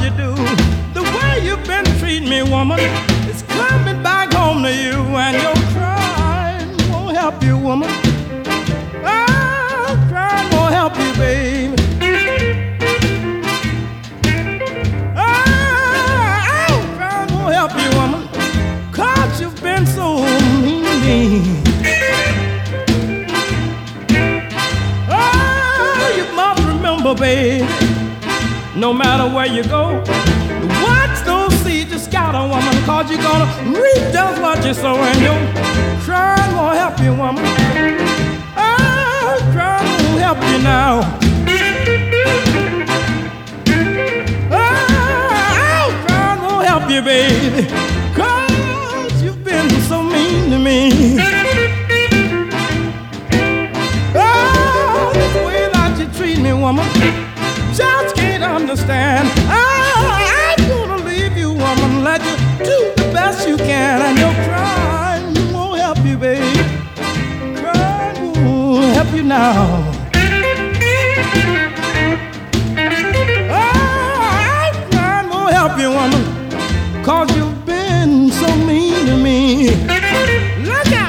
you do. The way you've been treating me, woman, it's coming back home to you, and your crying won't help you, woman. Oh, crying won't help you, baby. Oh, crying won't help you, woman, 'cause you've been so mean to me. Babe, no matter where you go, watch those seeds you scatter, woman, 'cause you're gonna reap just what you sow, and your crying won't help you, woman. Oh, crying won't help you now. Oh, crying won't help you, baby, 'cause you've been so mean to me. Woman, just can't understand. I'm gonna leave you, woman, let you do the best you can, and your crying won't help you, babe. Crying won't help you now. Crying won't help you, woman, 'cause you've been so mean to me. Look out!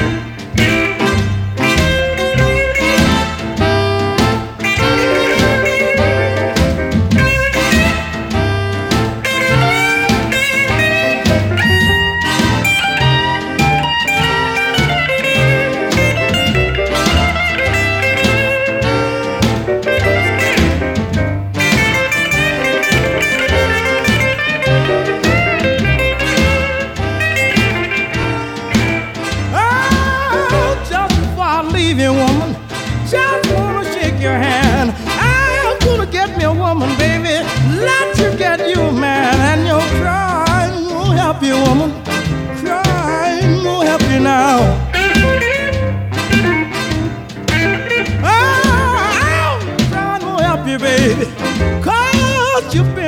Woman, just wanna shake your hand. I'm gonna get me a woman, baby, let you get you a man, and your crying won't help you, woman. Crying won't help you now. Oh, crying won't help you, baby, 'cause you've been